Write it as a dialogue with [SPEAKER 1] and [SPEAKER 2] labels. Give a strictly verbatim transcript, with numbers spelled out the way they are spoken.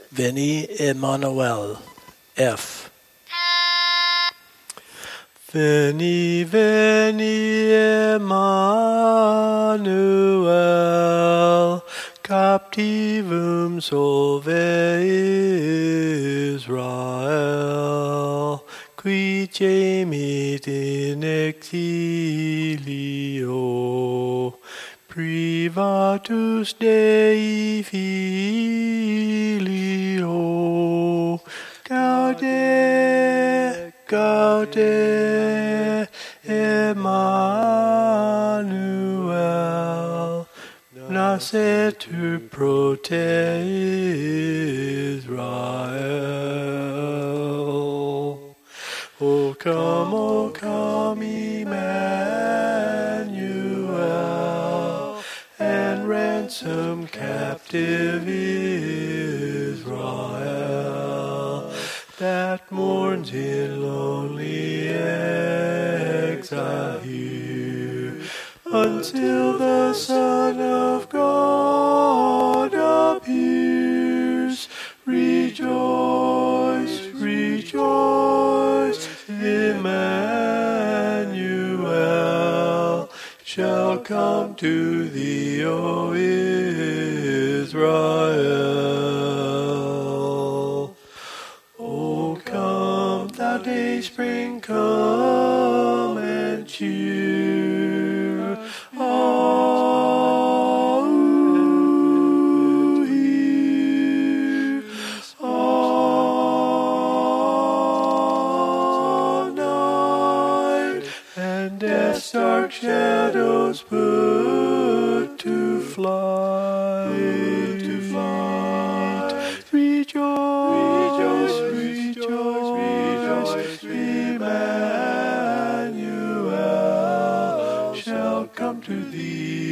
[SPEAKER 1] Veni Emmanuel, F. Veni, veni Emmanuel, captivum solve Israel, qui gemit in exilio, privatus Dei filio, gaude, gaude, Emmanuel, nascetur pro te Israel. O come, O come, Emmanuel, and ransom captive Israel, that mourns in lonely exile here, until the Son of God appears. Rejoice, rejoice, Emmanuel shall come to thee, O Israel. O come, thou dayspring, come and cheer. Oh, here, all night, and death's dark shadows put to flight. To flight. Rejoice, rejoice, rejoice, Emmanuel shall come to thee.